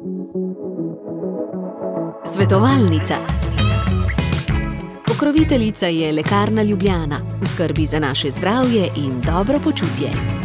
Svetovalnica. Pokroviteljica je Lekarna Ljubljana, v skrbi za naše zdravje in dobro počutje.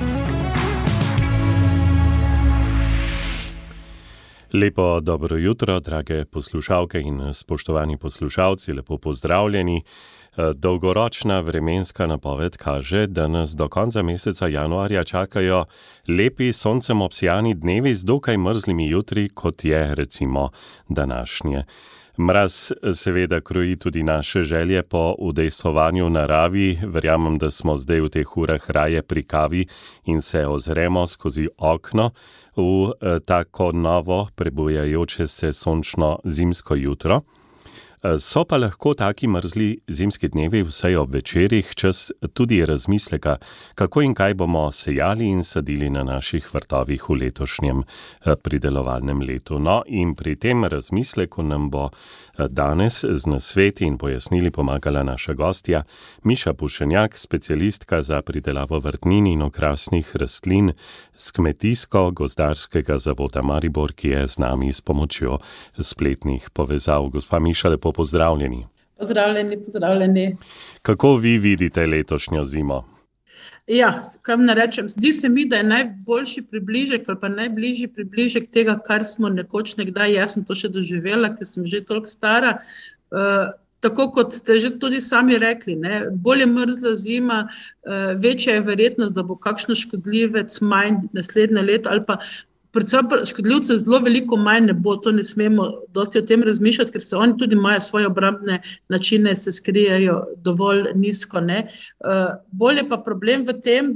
Lepo dobro jutro, drage poslušalke in spoštovani poslušalci, lepo pozdravljeni. Dolgoročna vremenska napoved kaže, da nas do konca meseca januarja čakajo lepi soncem obsijani dnevi z dokaj mrzlimi jutri, kot je recimo današnje. Mraz seveda kroji tudi naše želje po udejstvovanju naravi. Verjamem, da smo zdaj v teh urah raje pri kavi in se ozremo skozi okno v tako novo prebujajoče se sončno zimsko jutro. So pa lahko taki mrzli zimski dnevi vsaj ob večerih čas tudi razmisleka, kako in kaj bomo sejali in sadili na naših vrtovih v letošnjem pridelovalnem letu. No, in pri tem razmisleku nam bo danes z nasveti in pojasnili pomagala naša gostja Miša Pušenjak, specialistka za pridelavo vrtnin in okrasnih rastlin z Kmetijsko-gozdarskega zavoda Maribor, ki je z nami s pomočjo spletnih povezav. Gospa Miša, lepo pozdravljeni. Pozdravljeni. Kako vi vidite letošnjo zimo? Ja, kaj ne rečem, zdi se mi, da je najboljši približek ali pa najbližji približek tega, kar smo nekoč nekdaj, jaz sem to še doživela, ker sem že toliko stara. Tako kot ste že tudi sami rekli, ne, bolj je mrzla zima, večja je verjetnost, da bo kakšno škodljivec manj naslednje leto ali pa predvsem škodljivcev zelo veliko manj ne bo, to ne smemo dosti o tem razmišljati, ker se oni tudi imajo svoje obrambne načine, se skrijejo dovolj nizko. Ne. Bolj je pa problem v tem,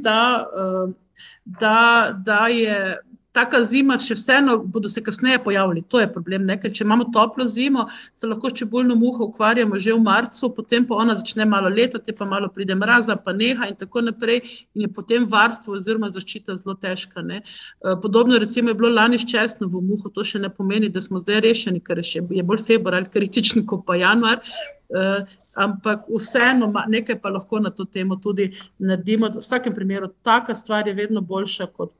da je taka zima, še vseeno bodo se kasneje pojavili. To je problem, ne? Ker če imamo toplo zimo, se lahko s čebulno muho ukvarjamo že v marcu, potem pa ona začne malo letati, pa malo pride mraza, pa neha in tako naprej in je potem varstvo oziroma zaščita zelo težka. Ne? Podobno recimo je bilo lani s česnovo muho, to še ne pomeni, da smo zdaj rešeni, ker je bolj februar kritičen kot pa januar, ampak vseeno nekaj pa lahko na to temo tudi naredimo. V vsakem primeru taka stvar je vedno boljša kot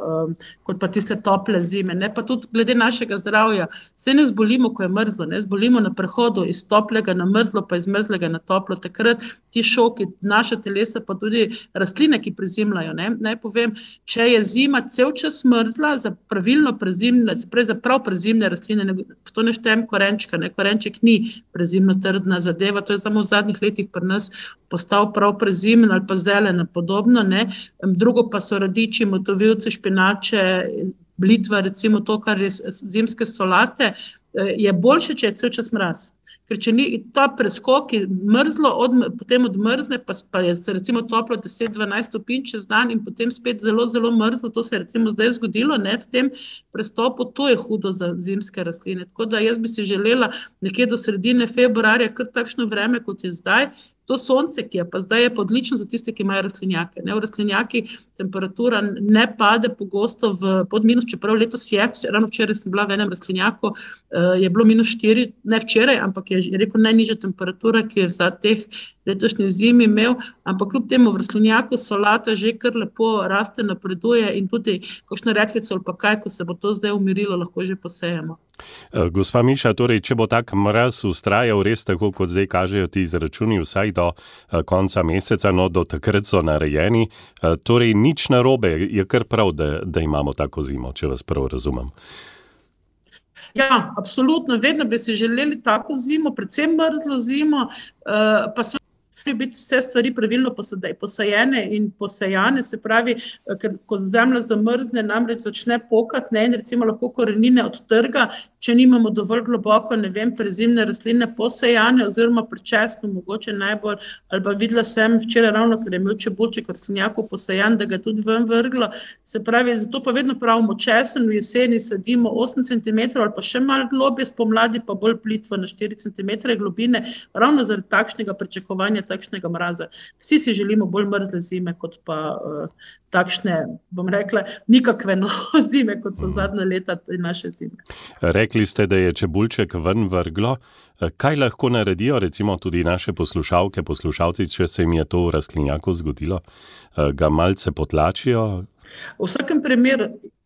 pa tiste tople zime. Ne? Pa tudi glede našega zdravja, se ne zbolimo, ko je mrzlo, ne? Zbolimo na prehodu iz toplega na mrzlo, pa iz mrzlega na toplo. Takrat ti šoki naše telesa, pa tudi rastline, ki prezimljajo. Ne? Naj povem, če je zima cel čas mrzla, za pravilno prezimljene, se pravi za prav prezimne rastline, to ne štejem korenčka, ne? Korenček ni prezimno trdna zadeva, to je samo v zadnjih letih pri nas postal prav prezimljen ali pa zelen podobno. Ne? Drugo pa so radiči, motovilce, špinače, blitva, recimo to, kar je zimske solate, je boljše, če je cel čas mraz. Ker če ni ta preskok mrzlo, potem odmrzne, pa je recimo toplo 10-12 stopinj čez dan in potem spet zelo, zelo mrzlo, to se je recimo zdaj zgodilo, ne, v tem prestopu, to je hudo za zimske rastline. Tako da jaz bi si želela nekje do sredine februarja kar takšno vreme, kot je zdaj. To sonce, ki je pa zdaj, je pa odlično za tiste, ki imajo rastlinjake. Ne, v rastlinjakih temperatura ne pade pogosto pod minus, čeprav letos je, ravno včeraj sem bila v enem rastlinjaku, je bilo -4, ne včeraj, ampak je rekel najnižja temperatura, ki je za teh letošnji zimi imel, ampak kljub temu v rastlinjaku solata že kar lepo raste, napreduje in tudi kakšno redkvico ali pa kaj, ko se bo to zdaj umirilo, lahko že posejemo. Gospa Miša, torej, če bo tak mraz vztrajal res tako, kot zdaj kažejo ti izračuni, vsaj do konca meseca, no do takrat so narejeni, torej nič narobe, je kar prav, da imamo tako zimo, če vas prav razumem. Ja, absolutno, vedno bi si želeli tako zimo, predvsem mrzlo zimo, pa so biti vse stvari pravilno posajene in posejane, se pravi, ker ko zemlja zamrzne, namreč začne pokati, ne, in recimo lahko korenine odtrga, če nimamo dovolj globoko, ne vem, prezimne rastline posejane oziroma prečesno, mogoče najbolj, ali pa videla sem včeraj ravno, ker je imel čebulček v rastlinjaku posejan, da ga tudi ven vrglo, se pravi, zato pa vedno pravimo česen, v jeseni sadimo 8 cm ali pa še malo globje, spomladi pa bolj plitvo na 4 cm globine, ravno zaradi takšnega pričakovanja takšnega mraza. Vsi si želimo bolj mrzle zime, kot pa takšne, bom rekla, nikakve zime, kot so zadnja leta naše zime. Rekli ste, da je čebulček ven vrglo. Kaj lahko naredijo recimo tudi naše poslušalke, poslušalci, če se jim je to v rastlinjaku zgodilo? Ga malce potlačijo? V vsakem primeru,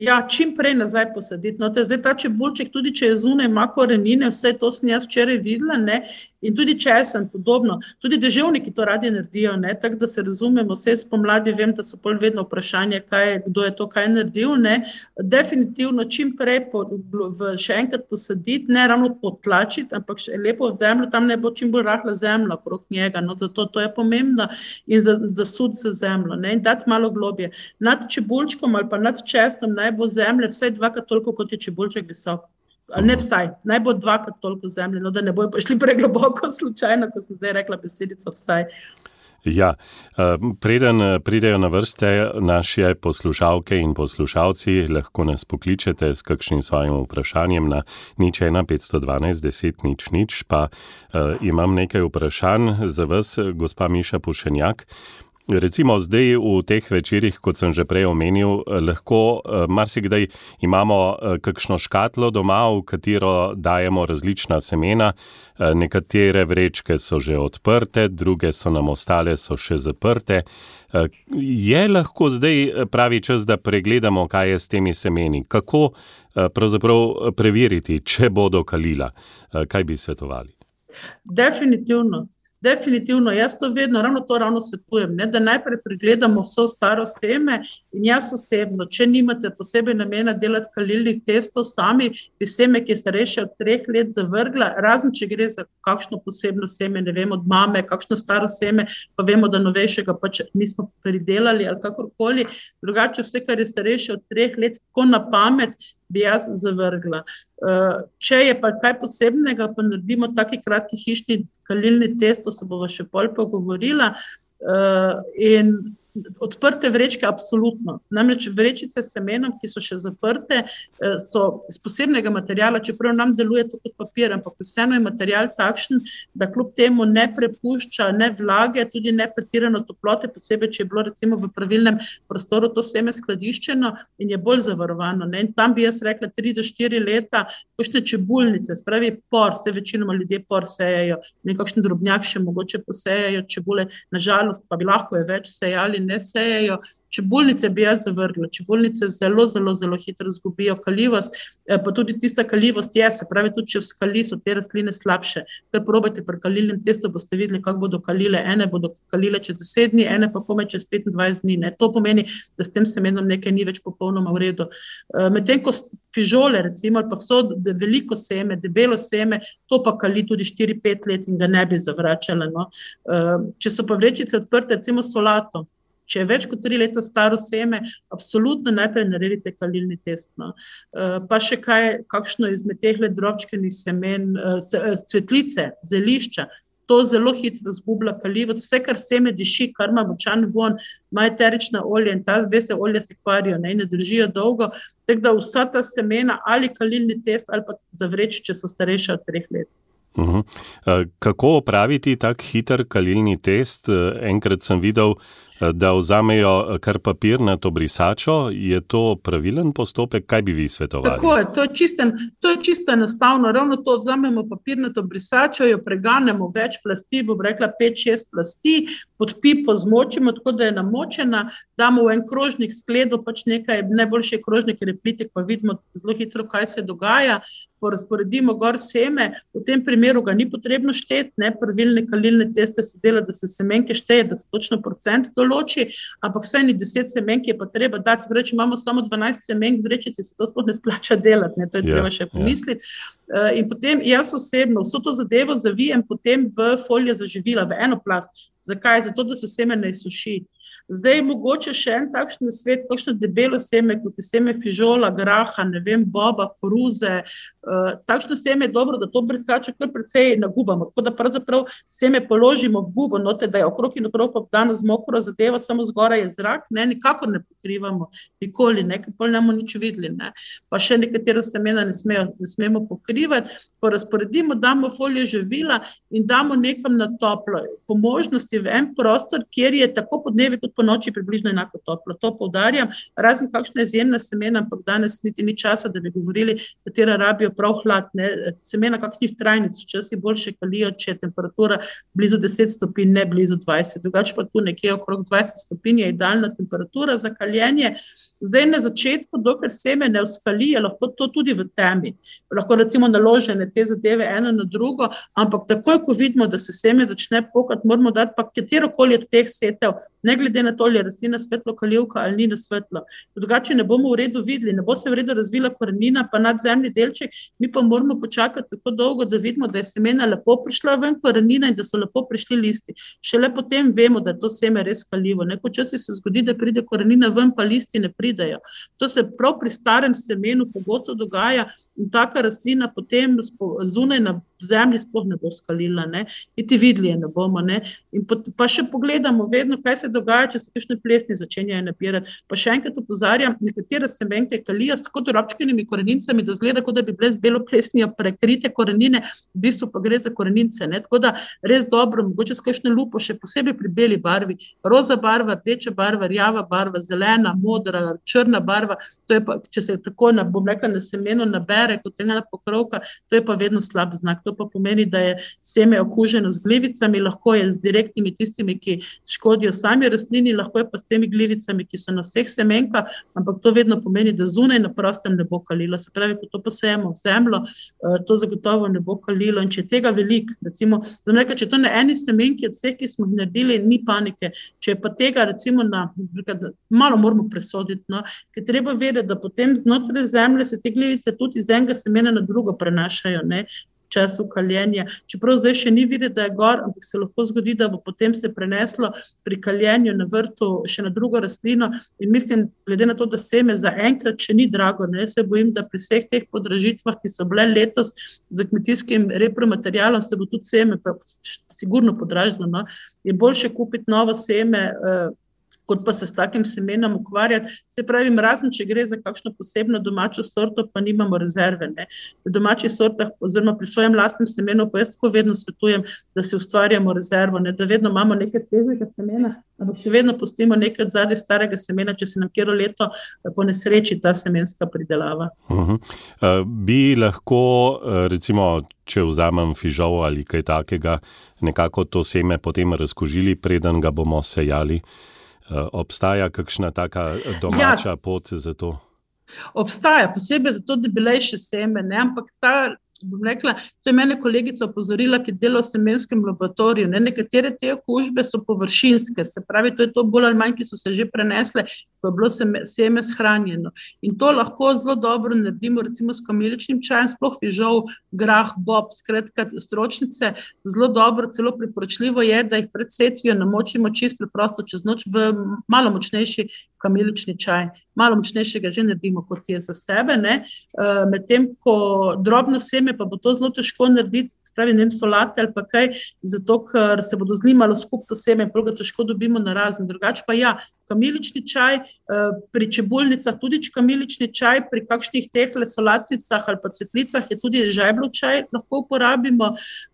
Ja, čim prej nazaj posaditi. No, zdaj ta čebulček, tudi če je zunaj, ima korenine, vse to sem jaz včeraj videla, ne, in tudi česen, podobno. Tudi deževniki to radi naredijo, ne, tako da se razumemo, vse spomladi vem, da so pol vedno vprašanje, kdo je to kaj naredil, ne. Definitivno čim prej še enkrat posaditi, ne ravno potlačiti, ampak še lepo v zemljo, tam ne bo čim bolj rahla zemlja okrog njega, no, zato to je pomembno in zasudi se zemljo, ne, in dati malo globje. Nad čebulčkom ali pa nad česnom naj bo zemlje vsaj 2-krat toliko, kot je čebulček visok. Ali ne vsaj, naj bo 2-krat toliko zemlje, no, da ne bojo šli pregloboko slučajno, ko sem zdaj rekla besedico vsaj. Ja, preden pridejo na vrste naše poslušalke in poslušalci, lahko nas pokličete s kakšnim svojim vprašanjem na 01 512 10 00, pa imam nekaj vprašanj za vas, gospa Miša Pušenjak. Recimo zdaj v teh večerih, kot sem že prej omenil, lahko marsikdaj imamo kakšno škatlo doma, v katero dajemo različna semena. Nekatere vrečke so že odprte, druge so nam ostale, so še zaprte. Je lahko zdaj pravi čas, da pregledamo, kaj je s temi semeni? Kako pravzaprav preveriti, če bodo kalila? Kaj bi svetovali? Definitivno, jaz to vedno, ravno svetujem, ne, da najprej pregledamo vso staro seme in jaz osebno, če nimate posebej namena delati kalilnih testov sami, bi seme, ki je starejše od 3 let zavrgla, razen če gre za kakšno posebno seme, ne vem, od mame, kakšno staro seme, pa vemo, da novejšega pač nismo pridelali ali kakorkoli, drugače vse, kar je starejše od 3 let, tako na pamet, bi jaz zavrgla. Če je pa kaj posebnega, pa naredimo taki kratki hišni kalilni test, to se bova še pol pogovorila, in odprte vrečke absolutno. Namreč vrečice s semenom, ki so še zaprte, so iz posebnega materiala, čeprav nam deluje to kot papir, ampak vseeno je material takšen, da kljub temu ne prepušča ne vlage, tudi ne pretirano toplote, posebej, če je bilo recimo v pravilnem prostoru to seme skladiščeno in je bolj zavarovano. Ne? In tam bi jaz rekla 3 do 4 leta, kakšne čebulnice, spravi por, se večinoma ljudje por sejajo, nekakšen drobnjak še mogoče posejajo čebule, nažalost pa bi lahko je več sejali, ne sejajo. Čebulnice bi jaz zavrgla. Čebulnice zelo hitro izgubijo kaljivost, pa tudi tista kaljivost je, se pravi, tudi če v skali so te rastline slabše. Ker probajte pri kalilnem testu, boste videli, kako bodo kalile. Ene bodo kalile čez 10 dni, ene pa komaj čez 25 dni. Ne. To pomeni, da s tem semenom nekaj ni več popolnoma v redu. Medtem ko fižole, recimo, ali pa vso veliko seme, debelo seme, to pa kali tudi 4-5 let in ga ne bi zavračala. No. Če so pa vrečice odprte, recimo solato, če je več kot 3 leta staro seme, absolutno najprej naredite kalilni test. No. Pa še kakšno izmed tehle drobčkenih semen, cvetlice, zelišča, to zelo hitro zgublja kaljivost. Vse, kar seme diši, kar ima močan von, ima eterična olja in ta, veste, olja se kvarijo, ne držijo dolgo. Tako da vsa ta semena ali kalilni test ali pa zavreči, če so starejša od 3 let. Kako opraviti tak hiter kalilni test? Enkrat sem videl, da vzamejo kar papirnato brisačo. Je to pravilen postopek? Kaj bi vi svetovali? Tako je, to je čisto enostavno. Ravno to, vzamemo papirnato brisačo, jo preganemo več plasti, bom rekla 5-6 plasti, pod pipo zmočimo, tako da je namočena, damo v en krožnik skledo, pač nekaj, najboljši je krožnik, ker je plitek, pa vidimo zelo hitro, kaj se dogaja. Porazporedimo gor seme, v tem primeru ga ni potrebno šteti, ne, pravilne kalilne teste se dela, da se semenke šteje, da se točno procent določi, ampak vsaj ni 10 semenk je pa treba dati, če imamo samo 12 semenk v vrečici, se to sploh ne splača delati, ne, to je treba še pomisliti. In potem jaz osebno vso to zadevo zavijem potem v folijo za živila, v eno plast. Zakaj? Zato, da se seme ne izsuši. Zdaj mogoče še en takšen svet, kakšno debelo seme, kot je seme fižola, graha, ne vem, boba, koruze. Takšno seme je dobro, da to brisačo kar precej nagubamo, tako da pravzaprav seme položimo v gubo, note, da je okrog in okrog obdano z mokro zadevo, samo zgoraj je zrak, ne, nikakor ne pokrivamo, nikoli, ne, ker pol ne bomo nič videli, ne. Pa še nekatera semena ne smemo pokrivati, porazporedimo, damo folijo živila in damo nekam na toplo. Po možnosti v en prostor, kjer je tako podnevi kot po noči približno enako toplo. To poudarjam, razen kakšna izjemna semena, ampak danes niti ni časa, da bi govorili, katera rabijo prav hlad, ne. Semena kakšnih trajnic, včasih boljše kalijo, če je temperatura blizu 10 stopinj, ne blizu 20. Drugače pa tu nekje okrog 20 stopinj je idealna temperatura za kaljenje Zdaj na začetku, dokler seme ne uskali, je lahko to tudi v temi. Lahko recimo naložene te zadeve eno na drugo, ampak takoj, ko vidimo, da se seme začne pokati, moramo dati pa katerokoli od teh setev, ne glede na to, ali je rastlina svetlokalivka ali ni na svetlo. Drugače ne bomo v redu videli, ne bo se v redu razvila korenina, pa nadzemni delček, mi pa moramo počakati tako dolgo, da vidimo, da je semena lepo prišla ven korenina in da so lepo prišli listi. Šele potem vemo, da je to seme res kaljivo. Neko časi se zgodi, da pride korenina ven, pa listi ne pridejo. To se prav pri starem semenu pogosto dogaja in taka rastlina potem zunaj na zemlji sploh ne bo skalila, ne? Niti videli je ne bomo. Ne? In pa še pogledamo vedno, kaj se dogaja, če se kakšne plesni začenjajo nabirati. Pa še enkrat opozarjam, nekatere semenke kalijo s tako drobčkenimi korenincami, da zgleda, kot da bi bile z belo plesnijo prekrite korenine, v bistvu pa gre za korenince. Ne? Tako da res dobro, mogoče s kakšno lupo, še posebej pri beli barvi, roza barva, rdeča barva, rjava barva, zelena, modra, črna barva, to je pa, če se tako na semeno nabere kot ena pokrovka, to je pa vedno slab znak. To pa pomeni, da je seme okuženo z glivicami, lahko je z direktnimi tistimi, ki škodijo sami rastlini, lahko je pa s temi glivicami, ki so na vseh semenkah, ampak to vedno pomeni, da zunaj na prostem ne bo kalilo. Se pravi, ko to posejemo v zemljo, to zagotovo ne bo kalilo. In če je tega veliko, recimo, če to na eni semenki od vseh, ki smo jih naredili, ni panike. Če je pa tega, recimo, malo moramo presoditi, no? Ker treba vedeti, da potem znotraj zemlje se te glivice tudi iz enega semena na drugo prenašajo, ne? V času kaljenja. Čeprav zdaj še ni videti, da je gor, ampak se lahko zgodi, da bo potem se preneslo pri kaljenju na vrtu še na drugo rastlino in mislim, glede na to, da seme za enkrat še ni drago, ne, se bojim, da pri vseh teh podražitvah, ki so bile letos za kmetijskim repromaterialom, se bo tudi seme sigurno podražilo, no. Je boljše kupiti novo seme, kot pa se s takim semenom ukvarjati. Se pravi, razen če gre za kakšno posebno domačo sorto, pa nimamo rezerve. Ne? Pri domačih sortah, oziroma pri svojem lastnem semenu, pa jaz tako vedno svetujem, da si ustvarjamo rezervo, ne? Da vedno imamo nekaj svežega semena, ampak še vedno pustimo nekaj zadaj starega semena, če se nam katero leto po nesreči ta semenska pridelava. Bi lahko, recimo, če vzamem fižol ali kaj takega, nekako to seme potem razkožili, preden ga bomo sejali. Obstaja kakšna taka domača pot za to? Obstaja, posebej zato, da bi lejše seme, ne? Ampak bom rekla, to je mene kolegica opozorila, ki dela v semenskem laboratoriju. Ne? Nekatere te okužbe so površinske, se pravi, to je to bolj ali manj, ki so se že prenesle, ko je bilo seme shranjeno. In to lahko zelo dobro naredimo, recimo s kamiličnim čajem, sploh fižol, grah, bob, skratka, stročnice, zelo dobro, celo priporočljivo je, da jih pred setvijo namočimo čisto preprosto čez noč v malo močnejši kamilični čaj. Malo močnejšega že naredimo, kot je za sebe, ne? Medtem ko drobno seme pa bo to zelo težko narediti, spravi, ne vem, solate ali pa kaj, zato ker se bodo zlimalo skupaj to seme in prav ga težko dobimo narazen. Drugače pa ja, kamilični čaj, pri čebulnicah tudi kamilični čaj, pri kakšnih tehle solatnicah ali pa cvetlicah je tudi žajblov čaj, lahko uporabimo.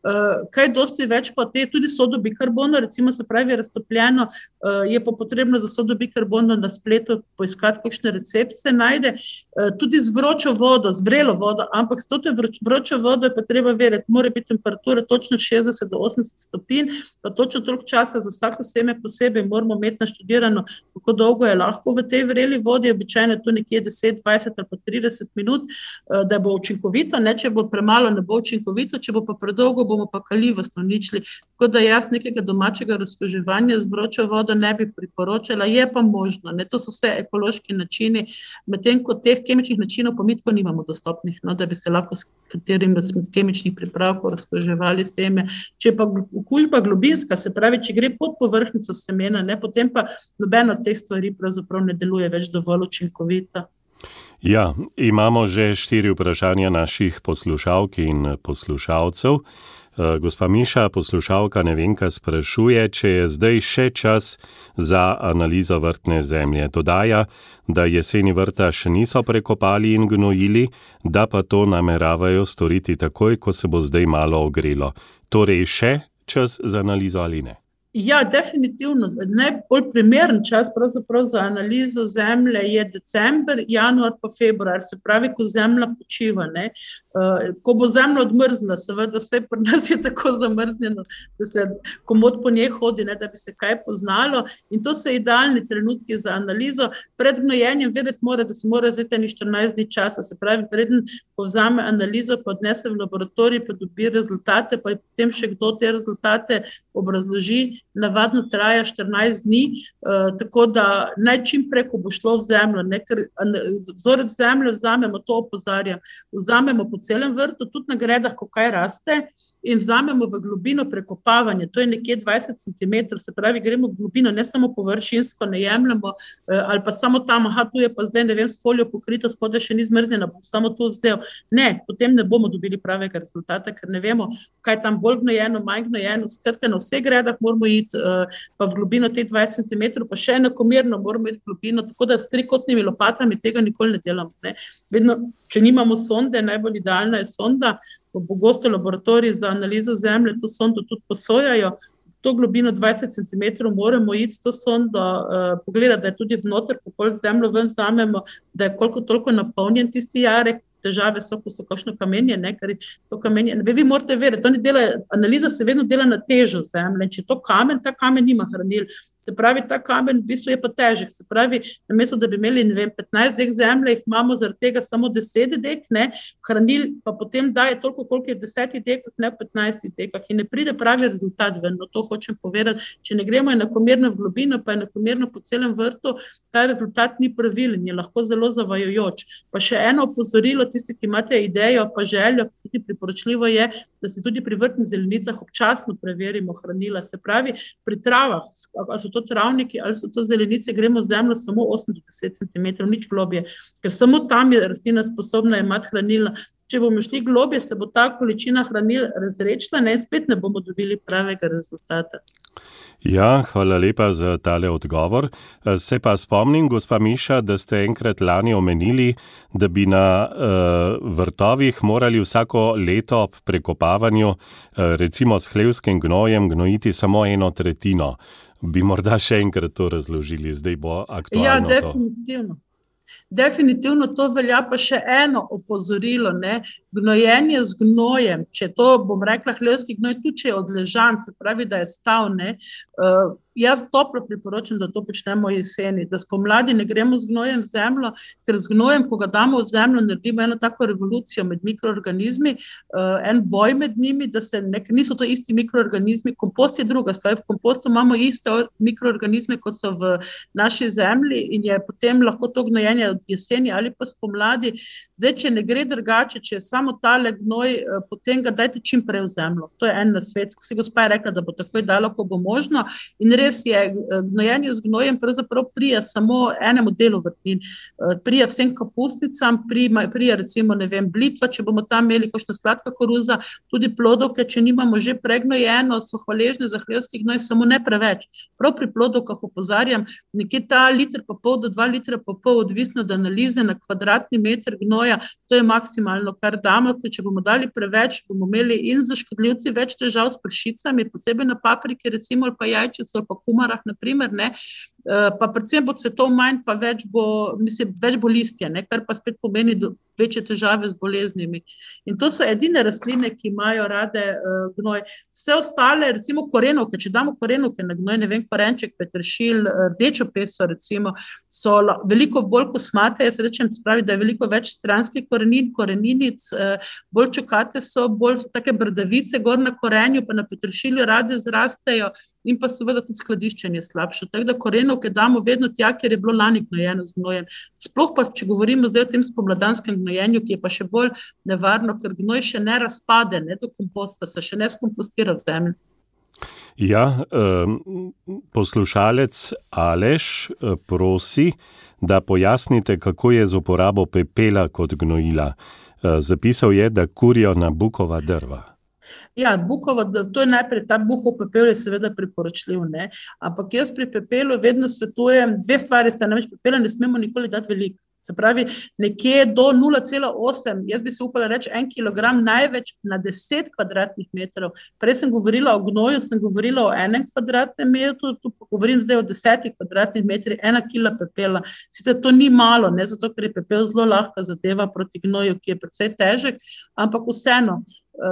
Kaj dosti več pa te, tudi sodo bikarbono, recimo se pravi raztopljeno, je pa potrebno za sodo bikarbono na spletu poiskati kakšne recepte se najde, tudi z vročo vodo, z vrelo vodo, ampak s to vročo vodo je pa treba vedeti, mora biti temperatura točno 60 do 80 stopinj, pa točno toliko časa za vsako seme posebej moramo imeti naštudirano, kako dolgo je lahko v tej vreli vodi, običajno tu nekje 10, 20 ali pa 30 minut, da bo učinkovito, ne, če bo premalo, ne bo učinkovito, če bo pa predolgo, bomo pa kalivost uničili. Tako da jaz nekega domačega razkuževanja z vročo vodo ne bi priporočala, je pa možno, ne, to so vse ekološki načini, medtem ko teh kemičnih načinov pa mi tako nimamo dostopnih, no, da bi se lahko s katerim kemičnih pripravkov razkuževali seme. Če pa okužba globinska, se pravi, če gre pod površnico semena, ne, potem pa nobena od teh stvari pravzaprav ne deluje več dovolj učinkovito. Ja, imamo že 4 vprašanja naših poslušalk in poslušalcev. Gospa Miša, poslušalka Nevenka, sprašuje, če je zdaj še čas za analizo vrtne zemlje. Dodaja, da jeseni vrta še niso prekopali in gnojili, da pa to nameravajo storiti takoj, ko se bo zdaj malo ogrelo. Torej še čas za analizo ali ne? Ja, definitivno. Najbolj primeren čas pravzaprav za analizo zemlje je december, januar pa februar, se pravi, ko zemlja počiva, ne. Ko bo zemlja odmrzla, seveda vse pri nas je tako zamrznjeno, da se komot po njej hodi, ne, da bi se kaj poznalo, in to so idealni trenutki za analizo. Pred gnojenjem vedeti mora, da se mora vzeti 14 dni časa, se pravi, preden povzame analizo, pa odnese v laboratorij, pa dobi rezultate, pa potem še kdo te rezultate obrazloži. Navadno traja 14 dni, tako da naj čim prej, ko bo šlo v zemljo, ne, ker vzorec zemlje vzamemo, to opozarjam, vzamemo po celem vrtu, tudi na gredah, ko kaj raste, in vzamemo v globino prekopavanje, to je nekje 20 cm, se pravi, gremo v globino, ne samo površinsko, ne jemljemo, ali pa samo tam, tu je pa zdaj, ne vem, s folijo pokrito, spodaj še ni zmrznjena, bom samo to vzel. Ne, potem ne bomo dobili pravega rezultata, ker ne vemo, kaj tam bolj gnojeno, manj gnojeno, skratka, na vseh gredah moramo iti pa v globino teh 20 cm, pa še enakomerno moramo iti v globino, tako da s trikotnimi lopatami tega nikoli ne delamo, ne. Vedno, če nimamo sonde, najbolj idealna je sonda, pogosto laboratoriji za analizo zemlje to sondo tudi posojajo, v to globino 20 cm moramo iti s to sondo, pogledati, da je tudi vnoter, ko pol zemljo ven vzamemo, da je koliko toliko napolnjen tisti jarek. Težave so, ko so kakšno kamenje, ne, ker to kamenje, vi morate vedeti, oni delajo, analiza se vedno dela na težo zemlje, če je to kamen, ta kamen nima hranil, se pravi, ta kamen v bistvu je pa težek, se pravi, namesto da bi imeli, ne vem, 15 dek zemlje, jih imamo zaradi tega samo 10 dek, ne, hranil pa potem daje toliko, koliko je v 10 dekah, ne v 15 dekah in ne pride pravi rezultat ven, no to hočem povedati, če ne gremo enakomerno v globino, pa enakomerno po celem vrtu, ta rezultat ni pravilen, je lahko zelo zavajajoč. Pa še eno opozorilo, tisti, ki imate idejo, pa željo, tudi priporočljivo je, da se tudi pri vrtnih zelenicah občasno preverimo hranila. Se pravi, pri travah, ali so to travniki, ali so to zelenice, gremo v zemljo samo 8 do 10 cm, nič globje, ker samo tam je rastlina sposobna imati hranila. Če bomo šli globje, se bo ta količina hranil razredčila, ne, spet ne bomo dobili pravega rezultata. Ja, hvala lepa za tale odgovor. Se pa spomnim, gospa Miša, da ste enkrat lani omenili, da bi na vrtovih morali vsako leto ob prekopavanju, recimo s hlevskim gnojem, gnojiti samo 1/3. Bi morda še enkrat to razložili, zdaj bo aktualno to. Ja, definitivno. Definitivno to velja, pa še eno opozorilo, ne, gnojenje z gnojem, če to, bom rekla, hlevski gnoj, tudi če je odležan, se pravi, da je stal, ne, jaz toplo priporočam, da to počnemo jeseni, da spomladi ne gremo z gnojem v zemljo, ker z gnojem, ko ga damo v zemljo, naredimo eno tako revolucijo med mikroorganizmi, en boj med njimi, da se niso to isti mikroorganizmi, kompost je druga stvar, v kompostu imamo iste mikroorganizme, kot so v naši zemlji in je potem lahko to gnojenje od jeseni ali pa spomladi. Zdaj, če ne gre drugače, če je samo tale gnoj, potem ga dajte čim prej v zemljo. To je en nasvet, ko si gospa je rekla, da bo takoj dalo, ko bo možno. In res je, gnojenje z gnojem pravzaprav prija samo enemu delu vrtnin. Prija vsem kapustnicam, prija recimo, ne vem, blitva, če bomo tam imeli kakšna sladka koruza, tudi plodovke, če nimamo že pregnojeno, so hvaležne za hlevski gnoj, samo ne preveč. Prav pri plodovkah opozarjam, nekje ta 1,5 do 2,5 litra, odvisno od analize na kvadratni meter gnoja, to je maksimalno, kar damo, če bomo dali preveč, bomo imeli in za škodljivci več težav s pršicami, posebej na papriki, recimo, ali pa jajčico, ali pa kumarah, na primer, ne, pa predvsem bo cvetov manj, pa več bo listja, ne, kar pa spet pomeni večje težave z boleznimi. In to so edine rastline, ki imajo rade gnoj. Vse ostale, recimo korenovke, če damo korenovke na gnoj, ne vem, korenček, peteršilj, rdečo peso, recimo, so veliko bolj kosmate, jaz rečem, spravi, da je veliko več stranskih koreninic, bolj čokate so, bolj take brdavice gor na korenju, pa na peteršilju rade zrastejo in pa seveda tudi skladiščenje slabše. Tako da korenovke damo vedno tja, kjer je bilo lani gnojeno z gnojem. Sploh pa, če govorimo zdaj o tem spomladanskem gnojenju, ki je pa še bolj nevarno, ker gnoj še ne razpade, ne do komposta, se še ne skompostira v zemlji. Ja, poslušalec Aleš prosi, da pojasnite, kako je z uporabo pepela kot gnojila. Zapisal je, da kurijo na bukova drva. Ja, to je najprej, ta bukov pepel je seveda priporočljiv, ne, ampak jaz pri pepelu vedno svetujem, dve stvari sta, namreč pepela ne smemo nikoli dati veliko. Se pravi, nekje do 0,8, jaz bi se upala reči 1 kilogram največ na 10 kvadratnih metrov. Prej sem govorila o gnoju, sem govorila o 1 kvadratnem metru, tu govorim zdaj o 10 kvadratnih metrih, 1 kila pepela. Sicer to ni malo, ne, zato ker je pepel zelo lahka zadeva proti gnoju, ki je precej težek, ampak vseeno.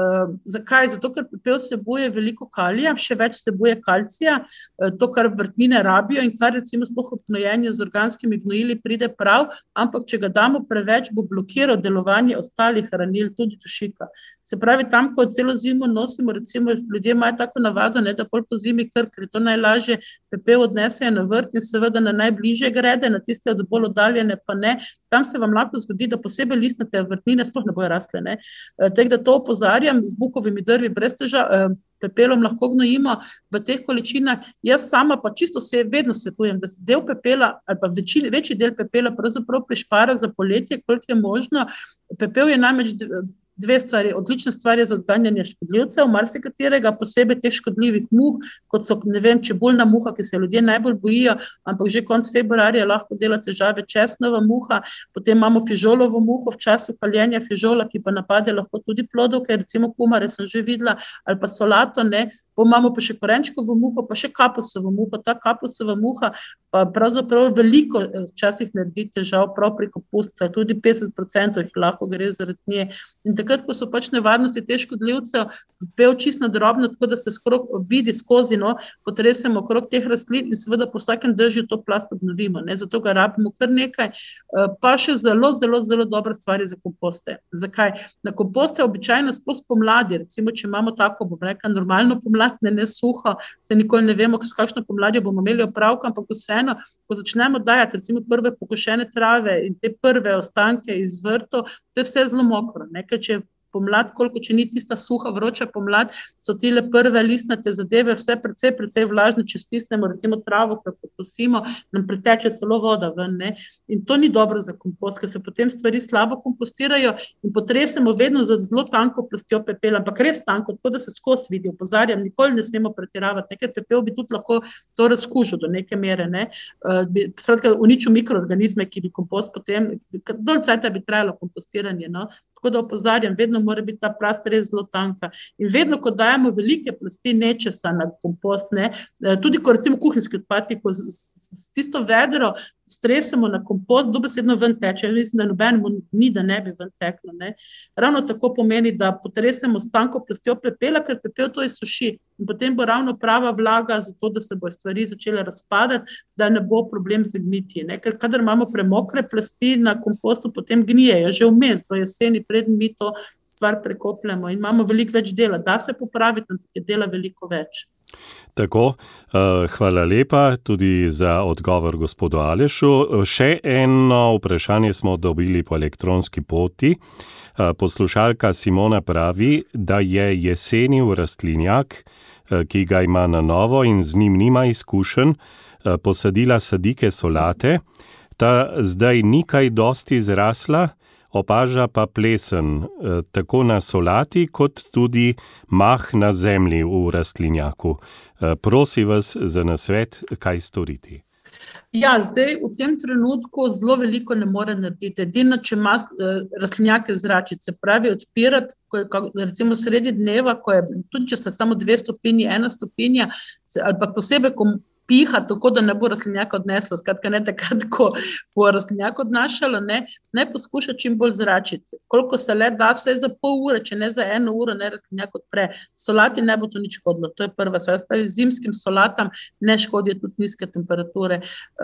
Zakaj? Zato, ker pepel vsebuje veliko kalija, še več vsebuje kalcija, to, kar vrtnine rabijo in kar recimo sploh ob gnojenju z organskimi gnojili pride prav, ampak če ga damo preveč, bo blokiral delovanje ostalih hranil, tudi dušika. Se pravi, tam, ko celo zimo nosimo, recimo ljudje imajo tako navado, ne, da pol po zimi ker je to najlažje, pepel odnesejo na vrt in seveda na najbližje grede, na tiste od bolj oddaljene pa ne. Tam se vam lahko zgodi, da posebej listnate vrtnine sploh ne bojo rasle, ne. Tako da to opozarjam, z bukovimi drvi brez težav, pepelom lahko gnojimo v teh količinah. Jaz sama pa čisto se vedno svetujem, da se del pepela ali pa večji del pepela pravzaprav prišpara za poletje, koliko je možno. Pepel je namreč dve stvari. Odlična stvar je za odganjanje škodljivcev, marsikaterega, posebej teh škodljivih muh, kot so, ne vem, čebulna muha, ki se ljudje najbolj bojijo, ampak že konec februarja lahko dela težave česnova muha, potem imamo fižolovo muho v času kaljenja fižola, ki pa napade lahko tudi plodovke, recimo kumare sem že videla, ali pa solato, ne, imamo pa še korenčkovo muho, pa še kapusovo muho. Ta kapusova muha pa pravzaprav veliko včasih naredi težav prav pri kapusticah, tudi 50% jih lahko gre zaradi nje. In takrat, ko so pač nevarnosti teh škodljivcev, pepel čisto na drobno, tako da se vidi skozi, no, potresemo okrog teh rastlin in seveda po vsakem dežju to plast obnovimo, ne, zato ga rabimo kar nekaj, pa še zelo, zelo, zelo dobra stvar je za komposte. Zakaj? Na komposte običajno sploh spomladi, recimo, če imamo tako, bom rekla, normalno pomlad, ne suho, se nikoli ne vemo, s kakšno pomladjo bomo imeli opravka, ampak vseeno, ko začnemo dajati recimo prve pokošene trave in te prve ostanke iz vrtov, to je vse zelo mokro, ne, ker če pomlad, koliko če ni tista suha, vroča pomlad, so tile prve listnate zadeve vse precej vlažne, če stisnemo recimo travo, ko jo pokosimo, nam priteče celo voda ven, ne. In to ni dobro za kompost, ker se potem stvari slabo kompostirajo in potresemo vedno za zelo tanko plastjo pepela, ampak res tanko, tako da se skozi vidi, opozarjam, nikoli ne smemo pretiravati, ker pepel bi tudi lahko to razkužil do neke mere, ne. Skratka, uničil mikroorganizme, ki bi kompost potem, dolj cajta bi trajalo kompostiranje, no. Tako da opozarjam, vedno mora biti ta plast res zelo tanka. In vedno, ko dajemo velike plasti nečesa na kompost, ne, tudi ko recimo kuhinjski odpadki, ko s tisto vedro stresemo na kompost, dobesedno ven teče. Mislim, da nobenemu ni, da ne bi ven teklo, ne. Ravno tako pomeni, da potresemo s tanko plastjo pepela, ker pepel to izsuši. In potem bo ravno prava vlaga za to, da se bo stvari začele razpadati, da ne bo problem z gnitji, ne. Ker kadar imamo premokre plasti na kompostu, potem gnijejo že vmes do jeseni, preden mi to stvar prekopljamo in imamo veliko več dela. Da se popraviti, ampak je dela veliko več. Tako, hvala lepa tudi za odgovor gospodu Alešu. Še eno vprašanje smo dobili po elektronski poti. Poslušalka Simona pravi, da je jeseniv rastlinjak, ki ga ima na novo in z njim nima izkušenj, posadila sadike solate, ta zdaj ni kaj dosti zrasla, opaža pa plesen, tako na solati, kot tudi mah na zemlji v rastlinjaku. Prosi vas za nasvet, kaj storiti. Ja, zdaj v tem trenutku zelo veliko ne more narediti. Edino, če ima rastlinjake zračiti, se pravi odpirati, recimo sredi dneva, ko je, tudi če sta samo 2 stopinji, 1 stopinja, ali pa posebej, ko piha, tako da ne bo rastlinjaka odneslo, skratka ne takrat, ko bo rastlinjak odnašalo, ne poskuša čim bolj zračiti. Koliko se le da, vse za pol ure, če ne za 1 uro, ne rastlinjak odpre. Solati ne bo to nič škodilo, to je prva stvar. Spravi zimskim solatam ne škodijo tudi nizke temperature.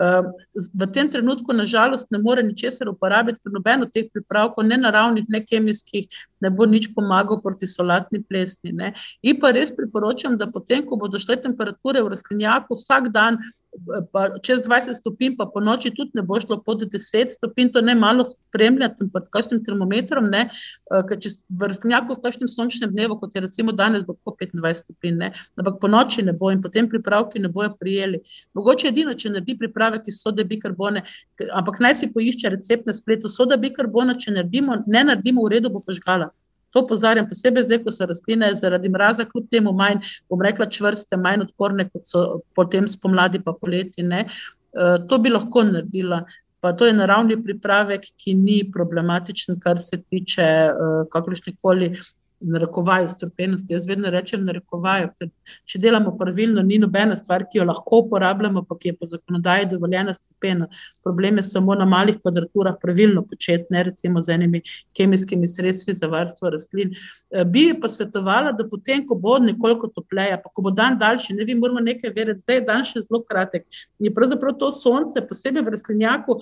V tem trenutku nažalost ne more ničesar uporabiti, ker noben od teh pripravkov, ne naravnih, ne kemijskih, ne bo nič pomagal proti solatni plesni, ne. In pa res priporočam, da potem, ko bodo šle temperature v rastlinjaku, vsak dan pa čez 20 stopinj, pa po noči tudi ne bo šlo pod 10 stopinj, to ne malo spremljati pod kakšnim termometrom, ne, ker če v rastlinjaku v takšnem sončnem dnevu, kot je recimo danes, bo po 25 stopinj, ne, ampak po noči ne bo in potem pripravki ne bojo prijeli. Mogoče edino, če naredi pripravek iz sode bikarbone, ampak naj si poišče recept na spletu. Soda bikarbona, če ne naredimo v redu, bo požgala. To opozarjam, posebej zdaj, ko so rastline zaradi mraza kljub temu manj, bom rekla, čvrste, manj odporne, kot so potem spomladi pa poleti, ne. To bi lahko naredila. Pa to je naravni pripravek, ki ni problematičen, kar se tiče kakršnekoli narekovajo strupenosti. Jaz vedno rečem narekovajo, ker če delamo pravilno, ni nobena stvar, ki jo lahko uporabljamo, pa ki je po zakonodaji dovoljena strupena. Problem je samo na malih kvadraturah pravilno početi, ne recimo z enimi kemijskimi sredstvi za varstvo rastlin. Bi pa svetovala, da potem, ko bo nekoliko topleje, pa ko bo dan daljši, ne vi moramo nekaj vedeti, zdaj je dan še zelo kratek, je pravzaprav to sonce, posebej v rastlinjaku,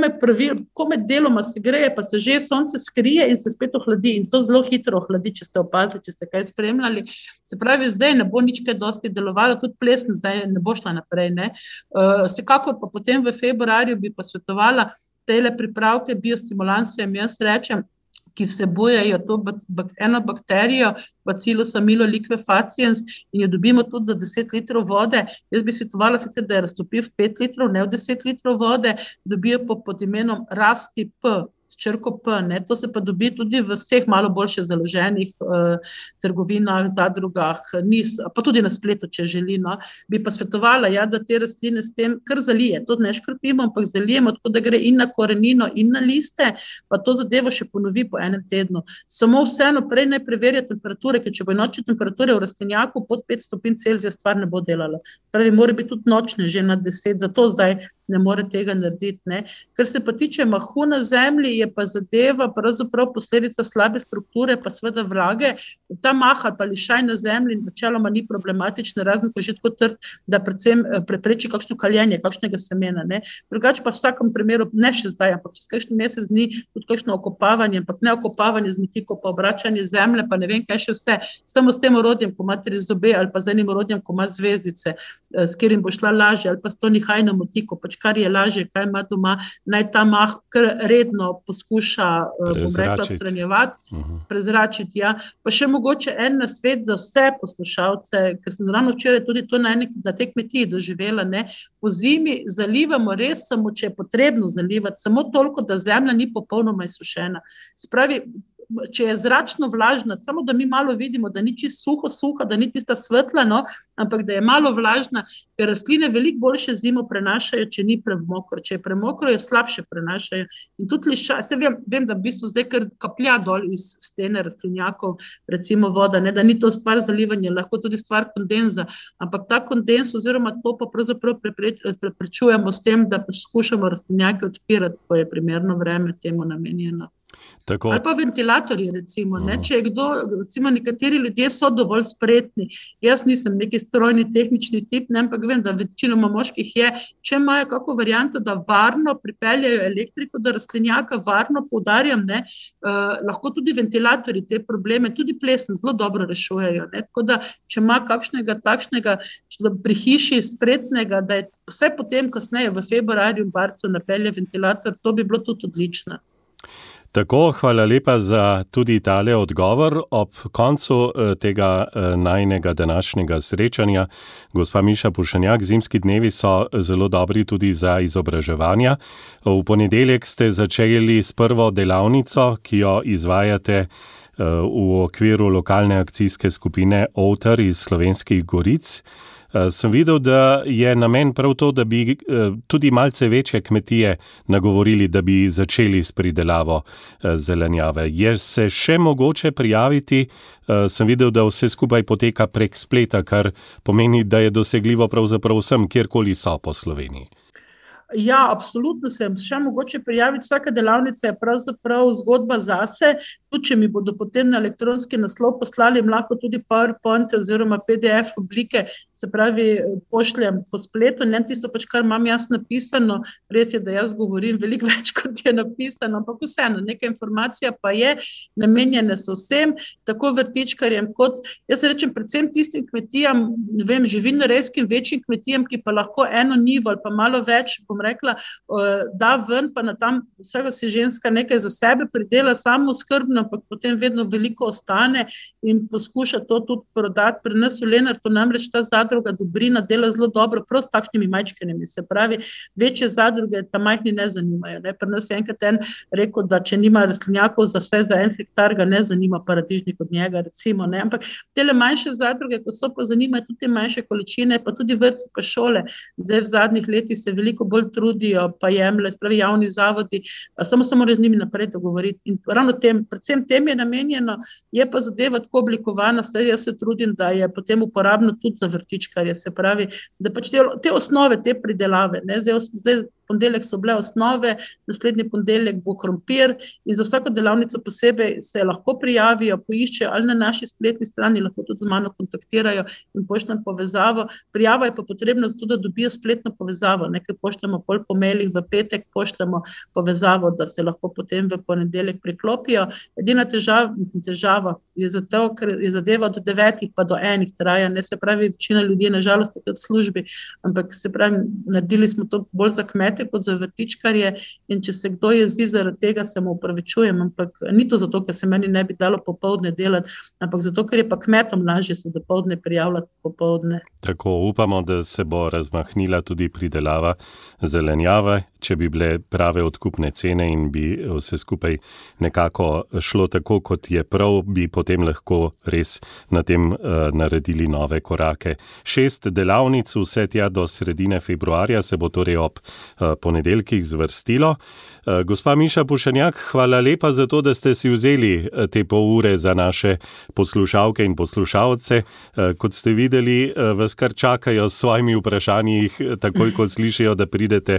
kome deloma se greje, pa se že sonce skrije in se spet ohladi in to zelo hitro ohladi, če ste opazili, če ste kaj spremljali. Se pravi, zdaj ne bo nič kaj dosti delovalo, tudi plesen zdaj ne bo šla naprej. Ne? Vsekakor pa potem v februarju bi pa svetovala tele pripravke biostimulanse, jaz rečem, ki vsebujejo to eno bakterijo, Bacillus amyloliquefaciens, in jo dobimo tudi za 10 litrov vode. Jaz bi svetovala sicer, da je raztopi v 5 litrov, ne v 10 litrov vode, dobijo pod imenom Rasti P, s črko P, ne? To se pa dobi tudi v vseh malo boljše založenih trgovinah, zadrugah, pa tudi na spletu, če želi. No? Bi pa svetovala, da te rastline s tem kar zalije, to ne škropimo, ampak zalijemo, tako da gre in na korenino in na liste, pa to zadevo še ponovi po enem tednu. Samo vseeno prej ne preverja temperature, ker če bo nočne temperature v rastlinjaku pod 5 stopinj Celzija, stvar ne bo delala. Pravi, mora biti tudi nočne, že na 10, zato zdaj ne more tega narediti. Ne? Kar se pa tiče mahu na zemlji, je pa zadeva pravzaprav posledica slabe strukture, pa seveda vlage. Ta mah ali pa lišaj na zemlji načeloma ni problematična, razen ko je že tako trd, da predvsem prepreči kakšno kaljenje, kakšnega semena. Ne? Drugače pa v vsakem primeru, ne še zdaj, ampak čez kakšen mesec dni, tudi kakšno okopavanje, ampak ne okopavanje z metiko, pa obračanje zemlje, pa ne vem kaj še vse. Samo s tem orodjem, ko imate zobe, ali pa z enim orodjem, ko ima zvezdice, s katerim bo šla lažje, ali pa s to nihajno motiko, pač kar je lažje, kaj ima doma, naj ta mah kar redno poskuša, bom rekla, shranjevati, prezračiti. Ja. Pa še mogoče en nasvet za vse poslušalce, ker sem ravno včeraj tudi to na tej kmetiji doživela, ne. Po zimi zalivamo res samo, če je potrebno zalivati, samo toliko, da zemlja ni popolnoma izsušena. Spravi, če je zračno vlažna, samo da mi malo vidimo, da ni čisto suha, da ni tista svetla, no, ampak da je malo vlažna, ker rastline veliko boljše zimo prenašajo, če ni premokro. Če je premokro, je slabše prenašajo. In tudi lišaj, vem, da v bistvu zdaj kar kaplja dol iz stene rastlinjakov, recimo voda, ne, da ni to stvar zalivanja, lahko tudi stvar kondenza, ampak ta kondens oziroma to pa pravzaprav preprečujemo s tem, da poskušamo rastlinjake odpirati, ko je primerno vreme temu namenjeno. Tako. Ali pa ventilatorji, recimo, ne? Če je kdo, recimo nekateri ljudje so dovolj spretni, jaz nisem neki strojni tehnični tip, ne, ampak vem, da večinoma moških je, če imajo kako varianto, da varno pripeljajo elektriko do rastlinjaka, varno poudarjam, ne, lahko tudi ventilatorji te probleme, tudi plesen, zelo dobro rešujejo, ne, tako da, če ima kakšnega takšnega pri hiši spretnega, da je vse potem kasneje v februarju v marcu napelje ventilator, to bi bilo tudi odlično. Tako, hvala lepa za tudi tale odgovor. Ob koncu tega najinega današnjega srečanja, gospa Miša Pušenjak, zimski dnevi so zelo dobri tudi za izobraževanja. V ponedeljek ste začeli s prvo delavnico, ki jo izvajate v okviru lokalne akcijske skupine OUTR iz Slovenskih Goric. Sem videl, da je namen prav to, da bi tudi malce večje kmetije nagovorili, da bi začeli s pridelavo zelenjave. Je se še mogoče prijaviti? Sem videl, da vse skupaj poteka prek spleta, kar pomeni, da je dosegljivo pravzaprav vsem, kjerkoli so po Sloveniji. Ja, absolutno se še mogoče prijaviti. Vsaka delavnica je pravzaprav zgodba zase. Tudi, če mi bodo potem na elektronski naslov poslali, lahko tudi PowerPoint oziroma PDF oblike, se pravi, pošljem po spletu, ne tisto pač, kar imam jaz napisano. Res je, da jaz govorim veliko več, kot je napisano, ampak vseeno, neka informacija pa je, namenjene so vsem, tako vrtičkarjem kot, jaz rečem, predvsem tistim kmetijam, ne vem, živinorejskim večjim kmetijam, ki pa lahko eno nivo ali pa malo več, bom rekla, da ven, pa na tam vsega si ženska nekaj za sebe pridela, samo skrbno ampak potem vedno veliko ostane in poskuša to tudi prodati. Pri nas v Lenartu namreč ta zadruga Dobrina dela zelo dobro, prav s takšnimi majčkenimi, se pravi, večje zadruge ta majhni ne zanimajo. Ne? Pri nas je enkrat en rekel, da če nima rastlinjakov za vse za 1 hektar, ga ne zanima paradižnik od njega, recimo. Ne? Ampak tele manjše zadruge, ko so pa zanimajo tudi te manjše količine, pa tudi vrtci pa šole, zdaj v zadnjih letih se veliko bolj trudijo, pa jemlje, spravi javni zavodi, samo z njimi naprej dogovoriti. In ravno predvsem tem je namenjeno, je pa zadeva tako oblikovana, saj jaz se trudim, da je potem uporabno tudi za vrtičkarje, se pravi, da pač te osnove, te pridelave, ne, zdaj ponedeljek so bile osnove, naslednji ponedeljek bo krompir in za vsako delavnico posebej se lahko prijavijo, poiščejo ali na naši spletni strani, lahko tudi z mano kontaktirajo in pošljem povezavo. Prijava je pa potrebna zato, da dobijo spletno povezavo, nekaj pošljemo pol po mailih, v petek pošljemo povezavo, da se lahko potem v ponedeljek priklopijo. Edina težava je zato, ker je zadeva do 9 pa do 1 traja, ne, se pravi, večina ljudi na žalost je v službi, ampak se pravi, naredili smo to bolj za kmete kot za vrtičkarje in če se kdo jezi zaradi tega, se mu opravičujem, ampak ni to zato, ker se meni ne bi dalo popoldne delati, ampak zato, ker je pa kmetom lažje se dopoldne prijavljati popoldne. Tako upamo, da se bo razmahnila tudi pridelava zelenjave, če bi bile prave odkupne cene in bi vse skupaj nekako šlo tako, kot je prav, bi potem lahko res na tem naredili nove korake. 6 delavnic, vse tja do sredine februarja, se bo torej ob ponedeljkih zvrstilo. Gospa Miša Pušenjak, hvala lepa za to, da ste si vzeli te pol ure za naše poslušalke in poslušalce. Kot ste videli, vas kar čakajo s svojimi vprašanji, takoj ko slišijo, da pridete,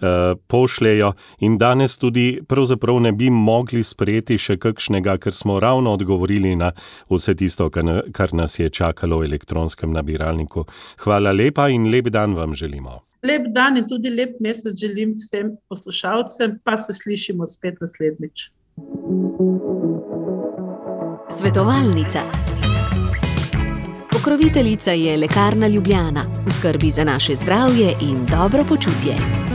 pošljejo in danes tudi pravzaprav ne bi mogli sprejeti še kakšnega, ker smo ravno odgovorili na vse tisto, kar nas je čakalo v elektronskem nabiralniku. Hvala lepa in lep dan vam želimo. Lep dan in tudi lep mesec želim vsem poslušalcem, pa se slišimo spet naslednjič. Svetovalnica. Pokroviteljica je Lekarna Ljubljana. V skrbi za naše zdravje in dobro počutje.